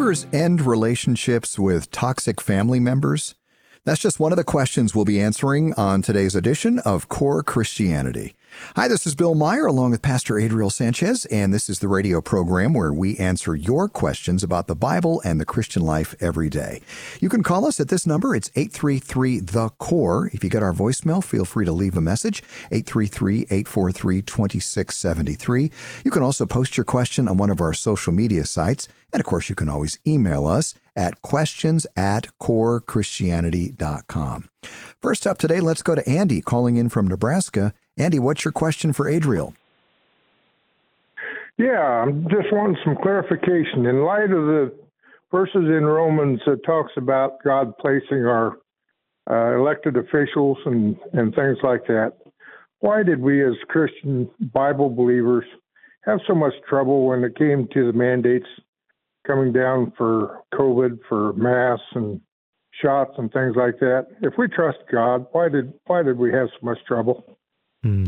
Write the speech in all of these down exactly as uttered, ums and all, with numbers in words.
believers end relationships with toxic family members? That's just one of the questions we'll be answering on today's edition of Core Christianity. Hi, this is Bill Meyer along with Pastor Adriel Sanchez, and this is the radio program where we answer your questions about the Bible and the Christian life every day. You can call us at this number. It's eight three three, the C O R E. If you get our voicemail, feel free to leave a message, eight three three, eight four three, two six seven three. You can also post your question on one of our social media sites, and of course, you can always email us at questions at core christianity dot com. First up today, let's go to Andy calling in from Nebraska. Andy, what's your question for Adriel? Yeah, I'm just wanting some clarification. In light of the verses in Romans that talks about God placing our uh, elected officials and, and things like that, why did we as Christian Bible believers have so much trouble when it came to the mandates coming down for COVID, for masks and shots and things like that? If we trust God, why did why did we have so much trouble? Hmm.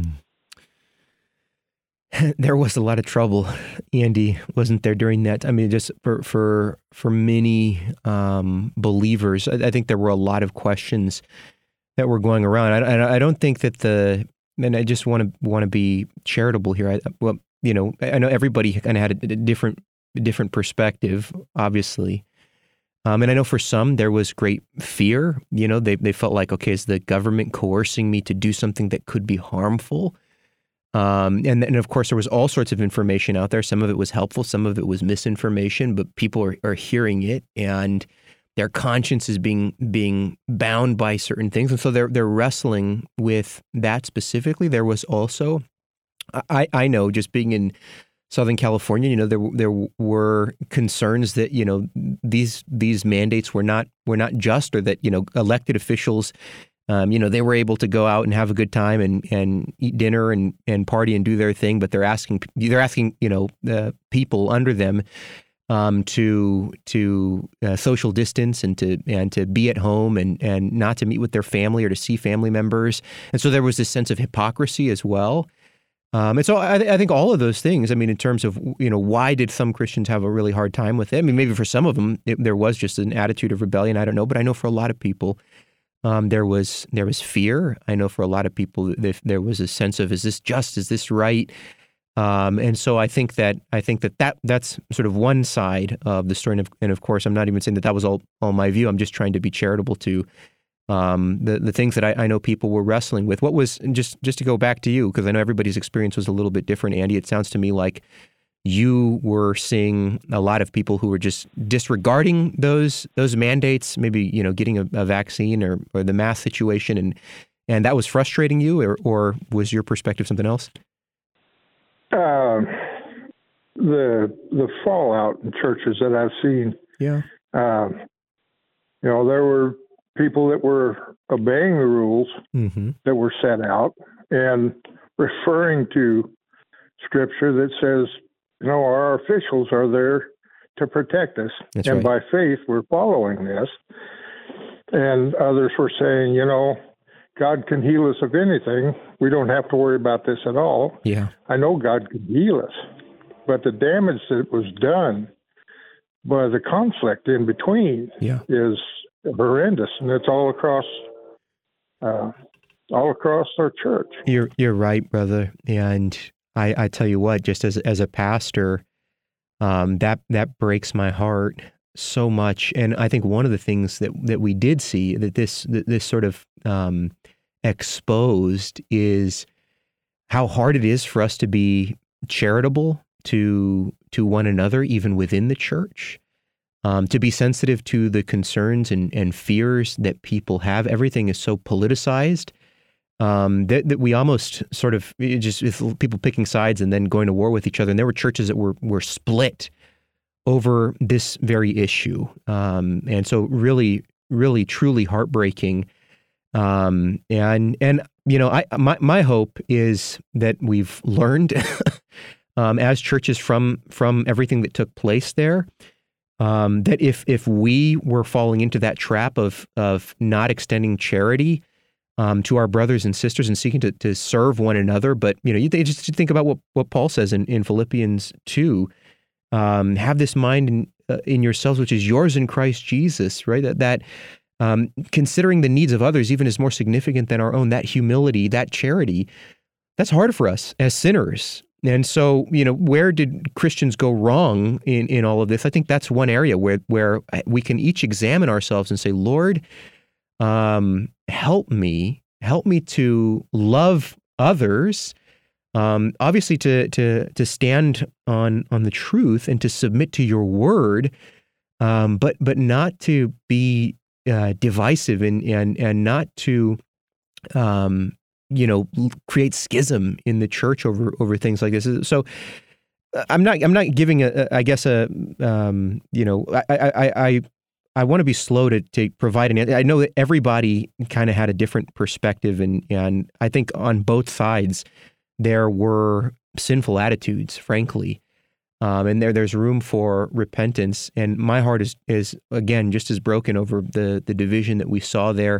There was a lot of trouble, Andy, wasn't there, during that? I mean, just for for for many um, believers, I, I think there were a lot of questions that were going around. I, I don't think that the, and I just want to want to be charitable here. I, well, you know, I know everybody kind of had a, a different different perspective, obviously. Um, and I know for some, there was great fear. You know, they they felt like, okay, is the government coercing me to do something that could be harmful? Um, and, and of course, there was all sorts of information out there. Some of it was helpful. Some of it was misinformation, but people are, are hearing it, and their conscience is being being bound by certain things. And so they're they're wrestling with that specifically. There was also, I, I know, just being in Southern California, you know, there there were concerns that, you know, these these mandates were not were not just, or that, you know, elected officials, um, you know, they were able to go out and have a good time and, and eat dinner and, and party and do their thing, but they're asking they're asking you know uh, people under them um, to to uh, social distance and to and to be at home and and not to meet with their family or to see family members, and so there was this sense of hypocrisy as well. Um, and so I, I think all of those things, I mean, in terms of, you know, why did some Christians have a really hard time with it? I mean, maybe for some of them, it, there was just an attitude of rebellion. I don't know. But I know for a lot of people, um, there was there was fear. I know for a lot of people, there, there was a sense of, is this just? Is this right? Um, and so I think that I think that, that that's sort of one side of the story. And of, and of course, I'm not even saying that that was all, all my view. I'm just trying to be charitable to Um, the the things that I, I know people were wrestling with. What was, just just to go back to you, because I know everybody's experience was a little bit different, Andy, it sounds to me like you were seeing a lot of people who were just disregarding those those mandates, maybe, you know, getting a, a vaccine or, or the mask situation, and and that was frustrating you, or, or was your perspective something else? Uh, the the fallout in churches that I've seen. Yeah. Uh, you know, there were people that were obeying the rules mm-hmm. that were set out and referring to scripture that says, you know, our officials are there to protect us. That's and right. by faith, we're following this. And others were saying, you know, God can heal us of anything. We don't have to worry about this at all. Yeah. I know God can heal us, but the damage that was done by the conflict in between yeah. is horrendous, and it's all across, uh, all across our church. You're you're right, brother. And I, I tell you what, just as as a pastor, um, that that breaks my heart so much. And I think one of the things that that we did see that this that this sort of um, exposed is how hard it is for us to be charitable to to one another, even within the church. Um, to be sensitive to the concerns and, and fears that people have. Everything is so politicized um, that, that we almost sort of it just it's people picking sides and then going to war with each other. And there were churches that were were split over this very issue, um, and so really, really, truly heartbreaking. Um, and and you know, I my my hope is that we've learned um, as churches from from everything that took place there. Um, that if if we were falling into that trap of of not extending charity um, to our brothers and sisters and seeking to, to serve one another, but you know, you th- just think about what, what Paul says in, in Philippians two: um, have this mind in, uh, in yourselves, which is yours in Christ Jesus, right? That, that um, considering the needs of others even is more significant than our own, that humility, that charity, that's hard for us as sinners. And so, you know, where did Christians go wrong in, in all of this? I think that's one area where, where we can each examine ourselves and say, Lord, um, help me, help me to love others, um, obviously to to to stand on on the truth and to submit to your word, um, but but not to be uh, divisive and and and not to um, you know, create schism in the church over over things like this. So I'm not I'm not giving a, a I guess a um, you know I I I I want to be slow to to provide an answer. I know that everybody kind of had a different perspective, and and I think on both sides there were sinful attitudes, frankly, um, and there there's room for repentance. And my heart is is again just as broken over the the division that we saw there.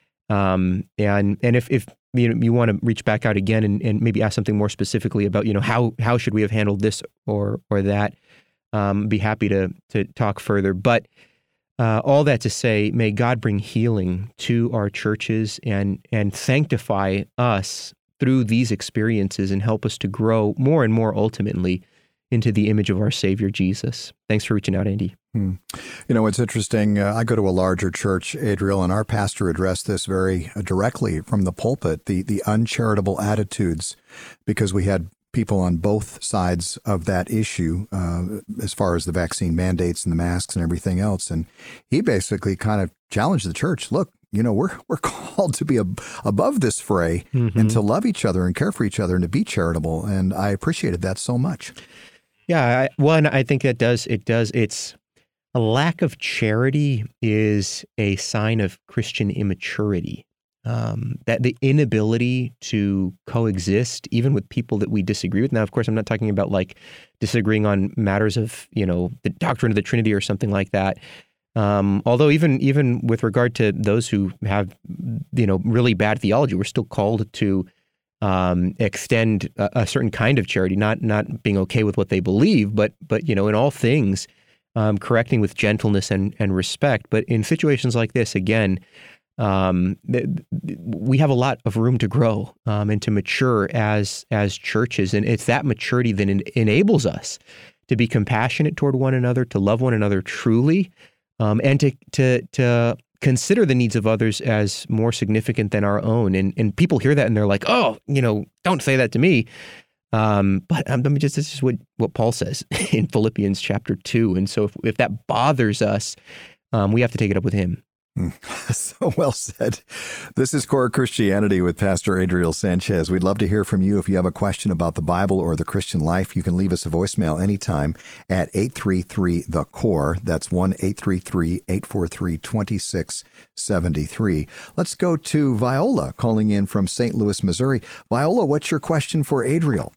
Um, and and if if you know, you want to reach back out again and, and maybe ask something more specifically about, you know, how how should we have handled this or or that, um, be happy to to talk further. But uh, all that to say, may God bring healing to our churches and and sanctify us through these experiences and help us to grow more and more ultimately into the image of our Savior, Jesus. Thanks for reaching out, Andy. Hmm. You know, it's interesting. Uh, I go to a larger church, Adriel, and our pastor addressed this very directly from the pulpit, the, the uncharitable attitudes, because we had people on both sides of that issue uh, as far as the vaccine mandates and the masks and everything else. And he basically kind of challenged the church, look, you know, we're we're called to be ab- above this fray mm-hmm. and to love each other and care for each other and to be charitable. And I appreciated that so much. Yeah, I, one, I think it does. It does. It's a lack of charity is a sign of Christian immaturity. Um, that the inability to coexist, even with people that we disagree with. Now, of course, I'm not talking about like disagreeing on matters of, you know, the doctrine of the Trinity or something like that. Um, although even even with regard to those who have, you know, really bad theology, we're still called to um, extend a, a certain kind of charity, not not being okay with what they believe, but but you know, in all things, um, correcting with gentleness and and respect. But in situations like this, again, um, th- th- we have a lot of room to grow um, and to mature as as churches, and it's that maturity that en- enables us to be compassionate toward one another, to love one another truly. Um, and to to to consider the needs of others as more significant than our own, and and people hear that and they're like, oh, you know, don't say that to me. Um, but um, let me just this is what what Paul says in Philippians chapter two, and so if if that bothers us, um, we have to take it up with him. So well said. This is Core Christianity with Pastor Adriel Sanchez. We'd love to hear from you. If you have a question about the Bible or the Christian life, you can leave us a voicemail anytime at eight three three, the core. That's one eight three three, eight four three, two six seven three. Let's go to Viola calling in from Saint Louis, Missouri. Viola, what's your question for Adriel?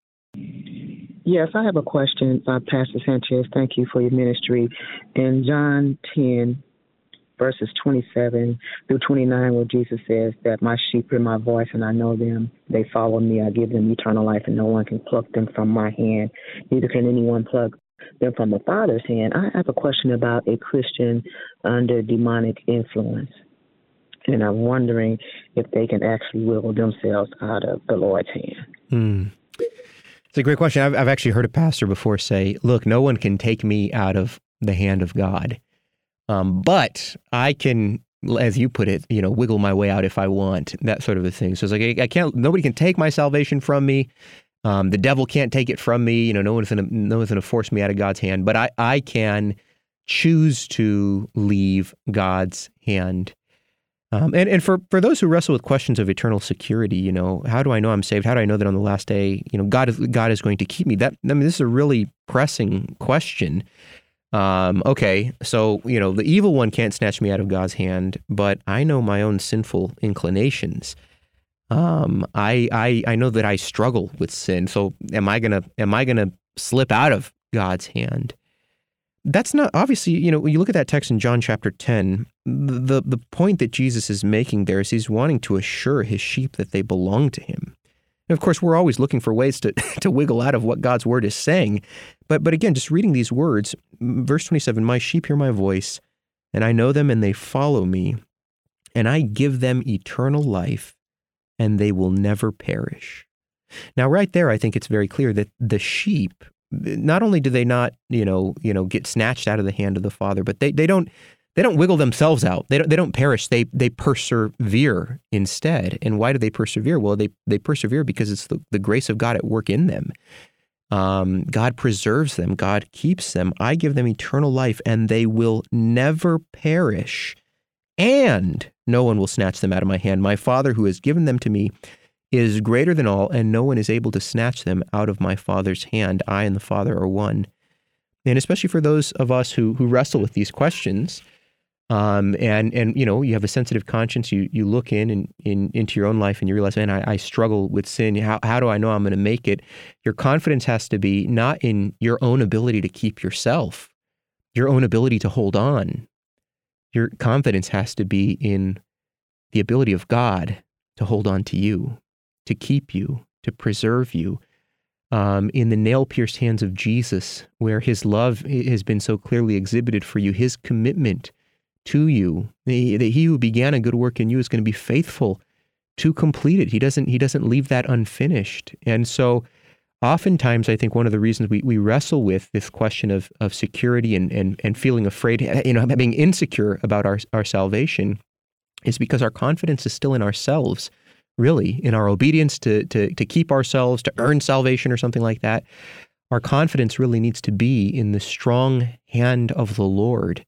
Yes, I have a question, uh, Pastor Sanchez. Thank you for your ministry. In John ten, verses twenty-seven through twenty-nine, where Jesus says that my sheep hear my voice and I know them. They follow me. I give them eternal life and no one can pluck them from my hand. Neither can anyone pluck them from the Father's hand. I have a question about a Christian under demonic influence. And I'm wondering if they can actually will themselves out of the Lord's hand. Mm. It's a great question. I've, I've actually heard a pastor before say, look, no one can take me out of the hand of God. Um, but I can, as you put it, you know, wiggle my way out if I want, that sort of a thing. So it's like, I, I can't, nobody can take my salvation from me. Um, the devil can't take it from me. You know, no one's going to, no one's going to force me out of God's hand, but I, I can choose to leave God's hand. Um, and, and for, for those who wrestle with questions of eternal security, you know, how do I know I'm saved? How do I know that on the last day, you know, God is, God is going to keep me? That, I mean, this is a really pressing question. Um, okay, so, you know, the evil one can't snatch me out of God's hand, but I know my own sinful inclinations. Um, I, I, I know that I struggle with sin. So am I gonna, am I gonna slip out of God's hand? That's not, obviously, you know, when you look at that text in John chapter ten, the, the point that Jesus is making there is he's wanting to assure his sheep that they belong to him. And of course, we're always looking for ways to to wiggle out of what God's word is saying. But but again, just reading these words, verse twenty-seven, my sheep hear my voice, and I know them and they follow me, and I give them eternal life, and they will never perish. Now, right there, I think it's very clear that the sheep, not only do they not, you know, you know, get snatched out of the hand of the Father, but they they don't they don't wiggle themselves out. They don't they don't perish. They they persevere instead. And why do they persevere? Well, they they persevere because it's the, the grace of God at work in them. Um, God preserves them. God keeps them. I give them eternal life, and they will never perish, and no one will snatch them out of my hand. My Father, who has given them to me, is greater than all, and no one is able to snatch them out of my Father's hand. I and the Father are one. And especially for those of us who who wrestle with these questions, um, and and you know, you have a sensitive conscience. You you look in and in into your own life, and you realize, man, I, I struggle with sin. How how do I know I'm going to make it? Your confidence has to be not in your own ability to keep yourself, your own ability to hold on. Your confidence has to be in the ability of God to hold on to you, to keep you, to preserve you, um, in the nail-pierced hands of Jesus, where his love has been so clearly exhibited for you, his commitment to you, that he who began a good work in you is going to be faithful to complete it. He doesn't, he doesn't leave that unfinished. And so oftentimes, I think one of the reasons we, we wrestle with this question of, of security and, and, and feeling afraid, you know, being insecure about our, our salvation is because our confidence is still in ourselves. Really, in our obedience to, to to keep ourselves, to earn salvation or something like that. Our confidence really needs to be in the strong hand of the Lord.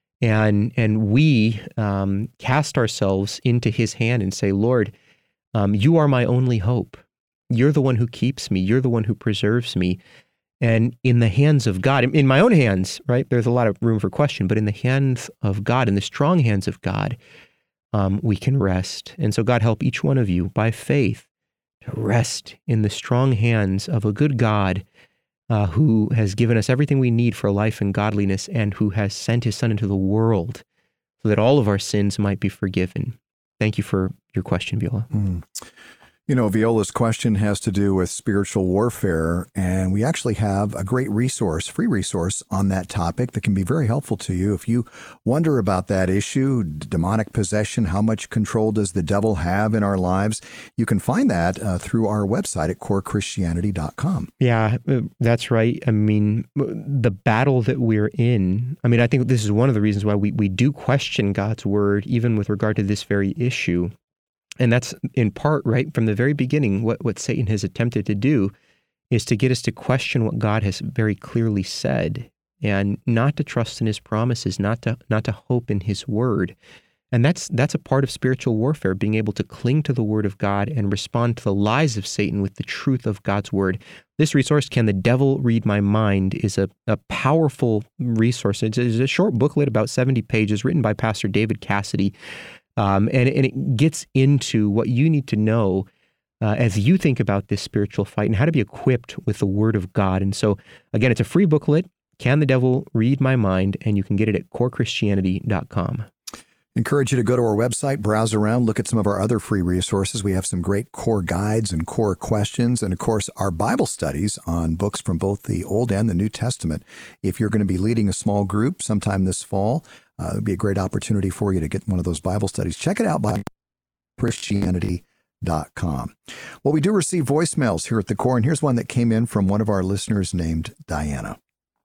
And and we um, cast ourselves into his hand and say, Lord, um, you are my only hope. You're the one who keeps me. You're the one who preserves me. And in the hands of God, in my own hands, right, there's a lot of room for question, but in the hands of God, in the strong hands of God, Um, we can rest. And so God help each one of you by faith to rest in the strong hands of a good God uh, who has given us everything we need for life and godliness, and who has sent his Son into the world so that all of our sins might be forgiven. Thank you for your question, Viola. Mm. You know, Viola's question has to do with spiritual warfare, and we actually have a great resource, free resource on that topic that can be very helpful to you. If you wonder about that issue, demonic possession, how much control does the devil have in our lives, you can find that uh, through our website at core christianity dot com. Yeah, that's right. I mean, the battle that we're in, I mean, I think this is one of the reasons why we, we do question God's word, even with regard to this very issue. And that's in part, right, from the very beginning, what, what Satan has attempted to do is to get us to question what God has very clearly said, and not to trust in his promises, not to not to hope in his word. And that's that's a part of spiritual warfare, being able to cling to the word of God and respond to the lies of Satan with the truth of God's word. This resource, Can the Devil Read My Mind, is a, a powerful resource. It's, it's a short booklet, about seventy pages, written by Pastor David Cassidy. Um, and, and it gets into what you need to know uh, as you think about this spiritual fight and how to be equipped with the Word of God. And so, again, it's a free booklet, Can the Devil Read My Mind? And you can get it at core christianity dot com. Encourage you to go to our website, browse around, look at some of our other free resources. We have some great core guides and core questions, and of course, our Bible studies on books from both the Old and the New Testament. If you're going to be leading a small group sometime this fall, uh, it would be a great opportunity for you to get one of those Bible studies. Check it out by christianity dot com. Well, we do receive voicemails here at the Core, and here's one that came in from one of our listeners named Diana.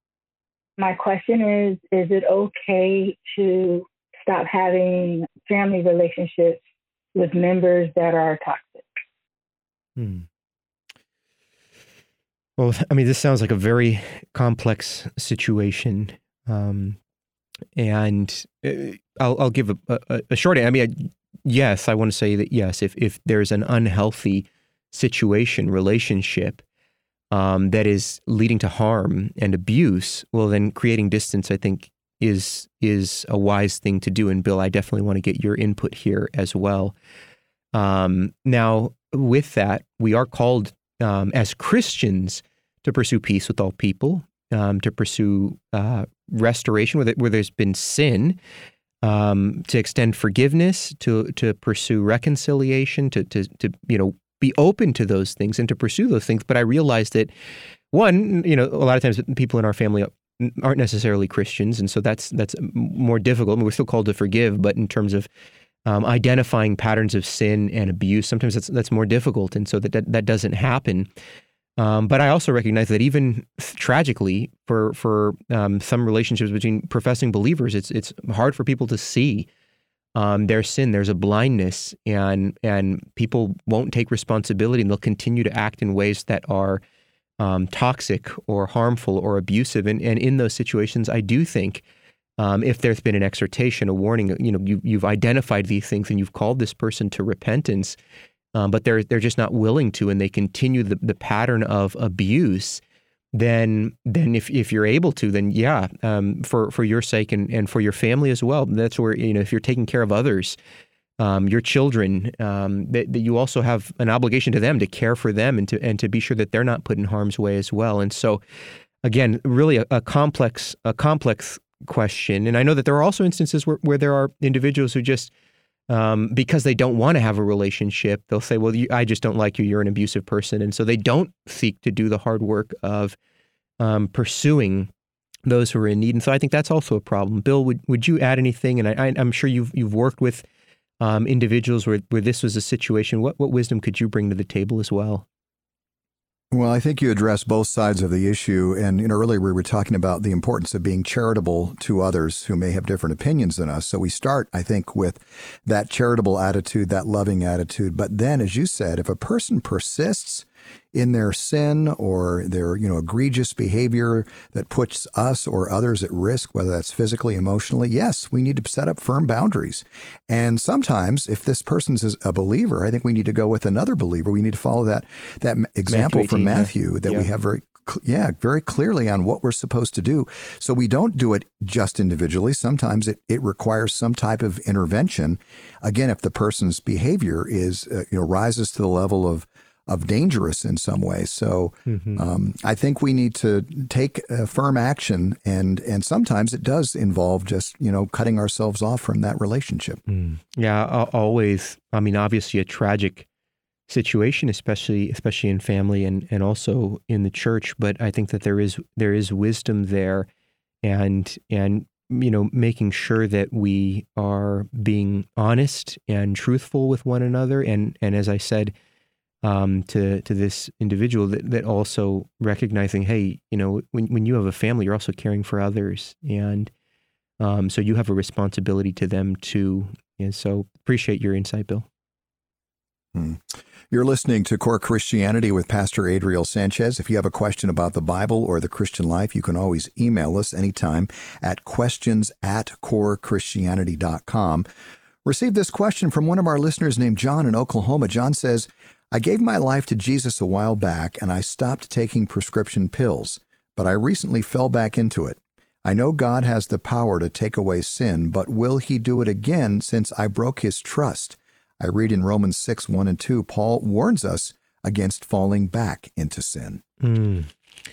My question is, is it okay to stop having family relationships with members that are toxic? Hmm. Well, I mean, this sounds like a very complex situation. Um, and I'll, I'll give a, a, a short answer. I mean, I, yes, I want to say that, yes, if, if there's an unhealthy situation, relationship, um, that is leading to harm and abuse, well, then creating distance, I think, is is a wise thing to do. And Bill, I definitely want to get your input here as well. Um, now, with that, we are called um, as Christians to pursue peace with all people, um, to pursue uh, restoration where, where there's been sin, um, to extend forgiveness, to to pursue reconciliation, to to to you know be open to those things and to pursue those things. But I realized that, one, you know, a lot of times people in our family aren't necessarily Christians, and so that's that's more difficult. I mean, we're still called to forgive, but in terms of um, identifying patterns of sin and abuse, sometimes that's that's more difficult, and so that that, that doesn't happen. Um, but I also recognize that even tragically, for for um, some relationships between professing believers, it's it's hard for people to see um, their sin. There's a blindness, and and people won't take responsibility, and they'll continue to act in ways that are um, toxic or harmful or abusive. And and in those situations, I do think um, if there's been an exhortation, a warning, you know, you, you've identified these things and you've called this person to repentance. Um, but they're they're just not willing to, and they continue the, the pattern of abuse, then then if if you're able to, then yeah, um, for for your sake and, and for your family as well, that's where, you know, if you're taking care of others, um, your children, um, that, that you also have an obligation to them to care for them and to and to be sure that they're not put in harm's way as well. And so, again, really a, a complex a complex question. And I know that there are also instances where, where there are individuals who just Um, because they don't want to have a relationship, they'll say, well, you, I just don't like you, you're an abusive person. And so they don't seek to do the hard work of um, pursuing those who are in need. And so I think that's also a problem. Bill, would would you add anything? And I, I'm sure you've you've worked with um, individuals where, where this was a situation. What, what wisdom could you bring to the table as well? Well, I think you addressed both sides of the issue. And you know, earlier we were talking about the importance of being charitable to others who may have different opinions than us. So we start, I think, with that charitable attitude, that loving attitude. But then, as you said, if a person persists in their sin or their, you know, egregious behavior that puts us or others at risk, whether that's physically, emotionally, yes, we need to set up firm boundaries. And sometimes if this person's a believer, I think we need to go with another believer. We need to follow that, that example Matthew from Matthew yeah. that yeah. we have very, yeah, very clearly on what we're supposed to do. So we don't do it just individually. Sometimes it, it requires some type of intervention. Again, if the person's behavior is, uh, you know, rises to the level of of dangerous in some way. So mm-hmm. um, I think we need to take uh, firm action, and and sometimes it does involve just, you know, cutting ourselves off from that relationship. Mm. Yeah, always. I mean, obviously a tragic situation, especially especially in family and, and also in the church. But I think that there is there is wisdom there, and and you know, making sure that we are being honest and truthful with one another, and and as I said, Um, to to this individual, that, that also recognizing, hey, you know, when when you have a family, you're also caring for others, and um, so you have a responsibility to them too. And so, appreciate your insight, Bill. Hmm. You're listening to Core Christianity with Pastor Adriel Sanchez. If you have a question about the Bible or the Christian life, you can always email us anytime at questions at core christianity dot com. Received this question from one of our listeners named John in Oklahoma. John says, I gave my life to Jesus a while back, and I stopped taking prescription pills, but I recently fell back into it. I know God has the power to take away sin, but will he do it again since I broke his trust? I read in Romans six, one and two, Paul warns us against falling back into sin. Mm.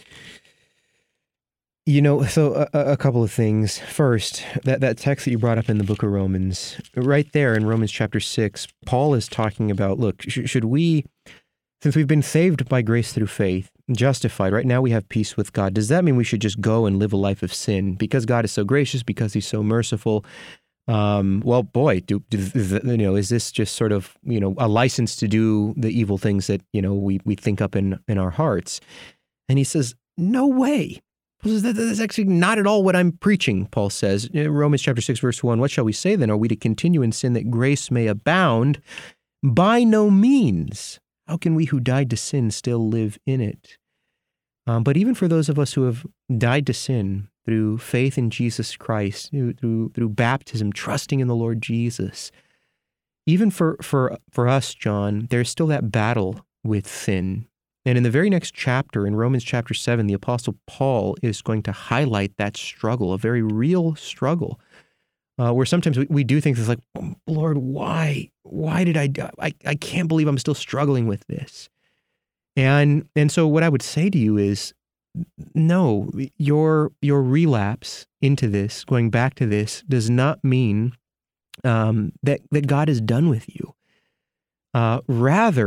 You know, so a, a couple of things. First, that, that text that you brought up in the book of Romans, right there in Romans chapter six, Paul is talking about, look, sh- should we, since we've been saved by grace through faith, justified, right now we have peace with God, does that mean we should just go and live a life of sin? Because God is so gracious, because he's so merciful, um, well, boy, do, do, you know, is this just sort of, you know, a license to do the evil things that, you know, we, we think up in, in our hearts? And he says, no way. That's actually not at all what I'm preaching, Paul says. In Romans chapter six, verse one, what shall we say then? Are we to continue in sin that grace may abound? By no means. How can we who died to sin still live in it? Um, but even for those of us who have died to sin through faith in Jesus Christ, through, through, through baptism, trusting in the Lord Jesus, even for, for, for us, John, there's still that battle with sin. And in the very next chapter, in Romans chapter seven, the Apostle Paul is going to highlight that struggle, a very real struggle, uh, where sometimes we, we do things like, oh, Lord, why? Why did I, I? I can't believe I'm still struggling with this. And and so what I would say to you is, no, your your relapse into this, going back to this, does not mean um, that that God is done with you. Uh, rather,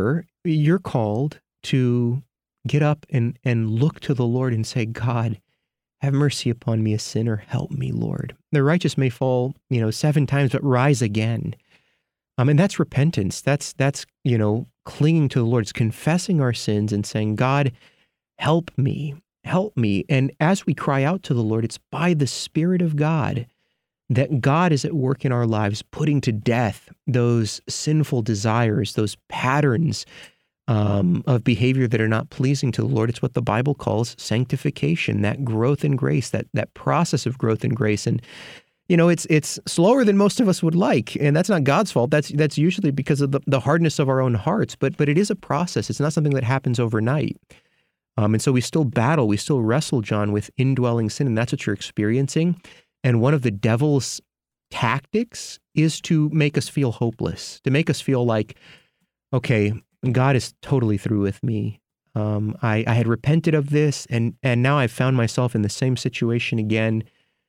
you're called to get up and, and look to the Lord and say, God, have mercy upon me, a sinner. Help me, Lord. The righteous may fall, you know, seven times, but rise again. Um, and that's repentance. That's, that's, you know, clinging to the Lord. It's confessing our sins and saying, God, help me, help me. And as we cry out to the Lord, it's by the Spirit of God that God is at work in our lives, putting to death those sinful desires, those patterns um, of behavior that are not pleasing to the Lord. It's what the Bible calls sanctification, that growth in grace, that that process of growth in grace. And you know, it's it's slower than most of us would like, and that's not God's fault. That's that's usually because of the, the hardness of our own hearts. But but it is a process. It's not something that happens overnight. Um, and so we still battle, we still wrestle, John, with indwelling sin, and that's what you're experiencing. And one of the devil's tactics is to make us feel hopeless, to make us feel like, okay, God is totally through with me. Um, I, I had repented of this, and and now I've found myself in the same situation again.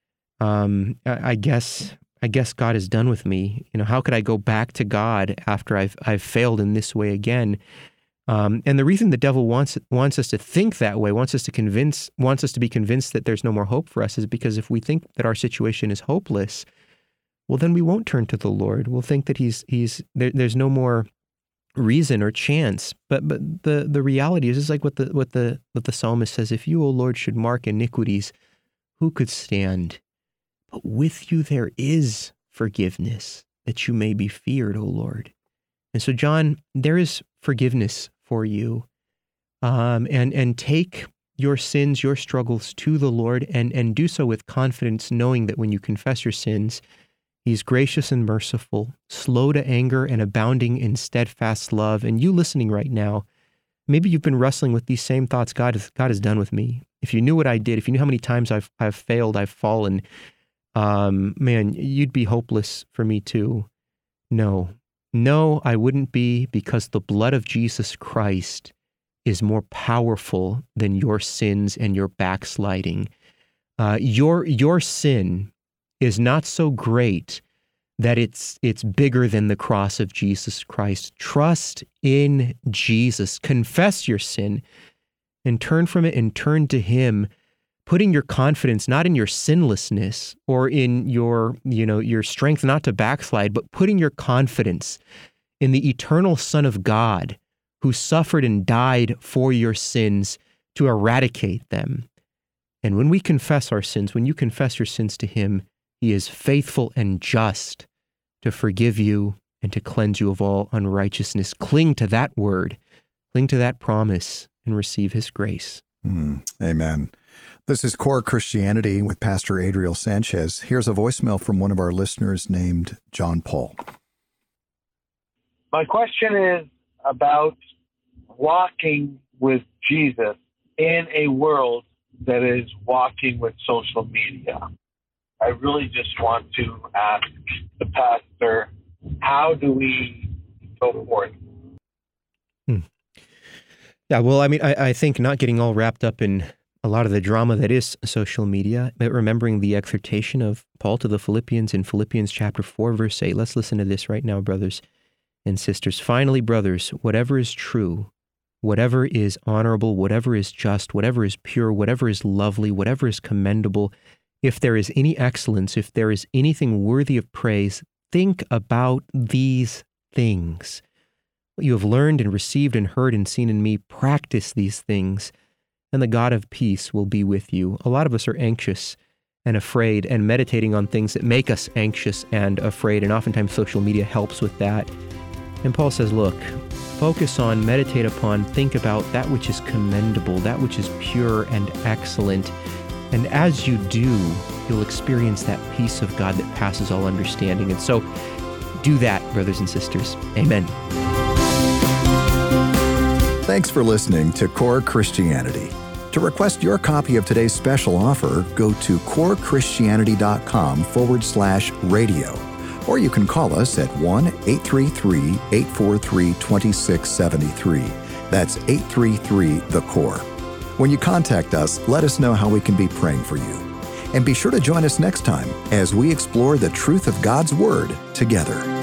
Um, I, I guess I guess God is done with me. You know, how could I go back to God after I've I've failed in this way again? Um, and the reason the devil wants wants us to think that way, wants us to convince, wants us to be convinced that there's no more hope for us, is because if we think that our situation is hopeless, well, then we won't turn to the Lord. We'll think that He's He's there, there's no more reason or chance. But but the the reality is, it's like what the what the what the psalmist says: if you, O Lord, should mark iniquities, who could stand? But with you there is forgiveness, that you may be feared, O Lord. And so, John, there is forgiveness for you. Um, and, and take your sins, your struggles to the Lord, and, and do so with confidence, knowing that when you confess your sins, He's gracious and merciful, slow to anger and abounding in steadfast love. And you listening right now, maybe you've been wrestling with these same thoughts. God is, God is done with me. If you knew what I did, if you knew how many times I've, I've failed, I've fallen, um, man, you'd be hopeless for me too. No, no, I wouldn't be, because the blood of Jesus Christ is more powerful than your sins and your backsliding. Uh, your, your sin is not so great that it's it's bigger than the cross of Jesus Christ. Trust in Jesus. Confess your sin and turn from it and turn to Him, putting your confidence not in your sinlessness or in your, you know, your strength not to backslide, but putting your confidence in the eternal Son of God who suffered and died for your sins to eradicate them. And when we confess our sins, when you confess your sins to Him, He is faithful and just to forgive you and to cleanse you of all unrighteousness. Cling to that word, cling to that promise, and receive His grace. Mm, amen. This is Core Christianity with Pastor Adriel Sanchez. Here's a voicemail from one of our listeners named John Paul. My question is about walking with Jesus in a world that is walking with social media. I really just want to ask the pastor, how do we go forth? Hmm. Yeah, well, I mean, I, I think not getting all wrapped up in a lot of the drama that is social media, but remembering the exhortation of Paul to the Philippians in Philippians chapter four, verse eight. Let's listen to this right now, brothers and sisters. Finally, brothers, whatever is true, whatever is honorable, whatever is just, whatever is pure, whatever is lovely, whatever is commendable, if there is any excellence, if there is anything worthy of praise, think about these things. What you have learned and received and heard and seen in me, practice these things, and the God of peace will be with you. A lot of us are anxious and afraid and meditating on things that make us anxious and afraid, and oftentimes social media helps with that. And Paul says, look, focus on, meditate upon, think about that which is commendable, that which is pure and excellent. And as you do, you'll experience that peace of God that passes all understanding. And so do that, brothers and sisters. Amen. Thanks for listening to Core Christianity. To request your copy of today's special offer, go to corechristianity.com forward slash radio. Or you can call us at one eight three three, eight four three, two six seven three. That's eight three three, the core. When you contact us, let us know how we can be praying for you. And be sure to join us next time as we explore the truth of God's Word together.